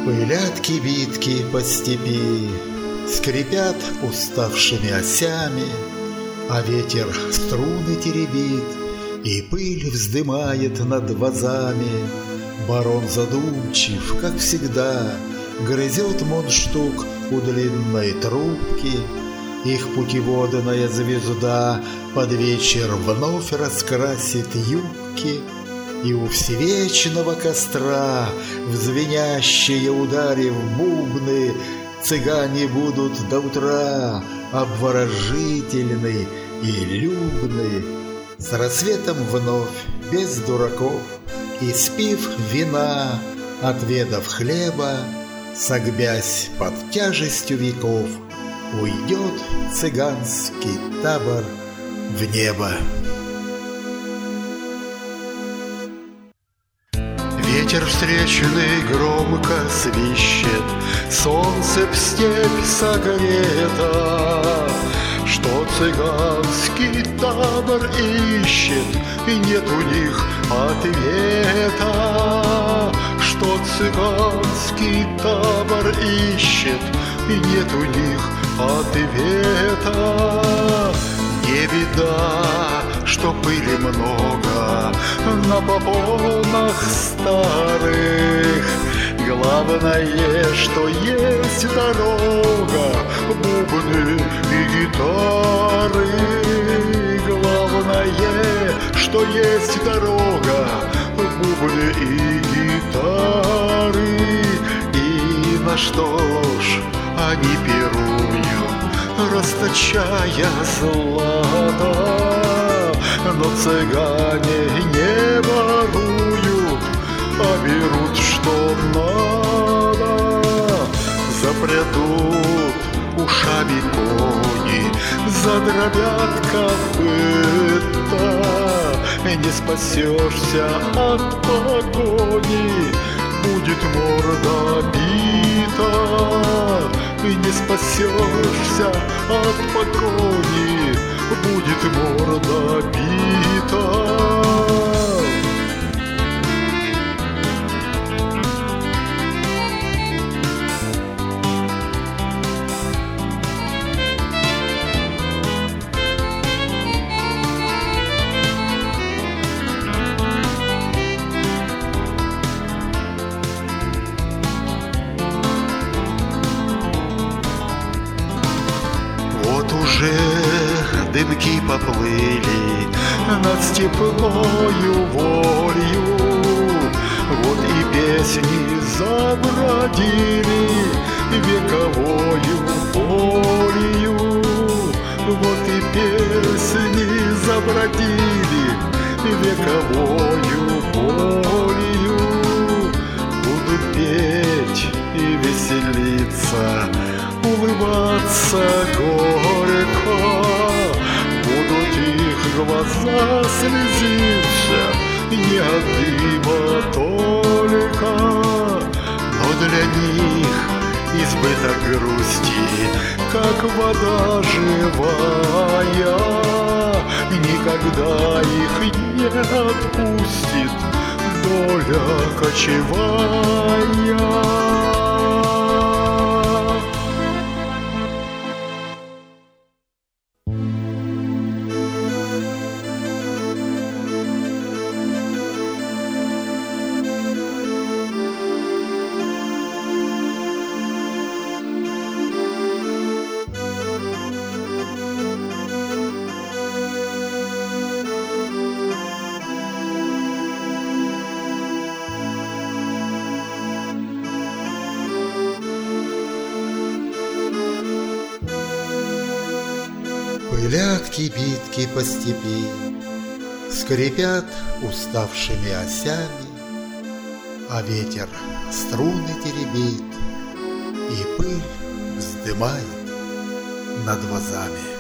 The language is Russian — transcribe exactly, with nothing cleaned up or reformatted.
Пылят-кибитки по степи, скрипят уставшими осями, а ветер струны теребит и пыль вздымает над вазами. Барон задумчив, как всегда, грызет мундштук у длинной трубки. Их путеводная звезда под вечер вновь раскрасит юбки. И у всевечного костра, в звенящие ударив бубны, цыгане будут до утра обворожительны и любны. С рассветом вновь, без дураков, и спив вина, отведав хлеба, согбясь под тяжестью веков, уйдет цыганский табор в небо. Ветер встречный громко свищет, солнце в степь согрето, что цыганский табор ищет, и нет у них ответа. Что цыганский табор ищет, и нет у них ответа. Не беда, что пыли много на попонах старых, главное, что есть дорога, бубны и гитары. Главное, что есть дорога, бубны и гитары. И на что ж они пируют, расточая злато? Но цыгане не воруют, а берут, что надо. Запрядут ушами кони, задробят копыта. Не спасешься от погони, будет морда бита. Не спасешься от погони, будет морда бита. Уже дымки поплыли над степною волью, вот и песни забродили вековою болью. Вот и песни забродили вековою болью. Будут петь и веселиться, улыбаться горько, будут их глаза слезиться, не от дыма только. Но для них избыток грусти, как вода живая, никогда их не отпустит доля кочевая. Пылят кибитки по степи, скрипят уставшими осями, а ветер струны теребит и пыль вздымает над вазами.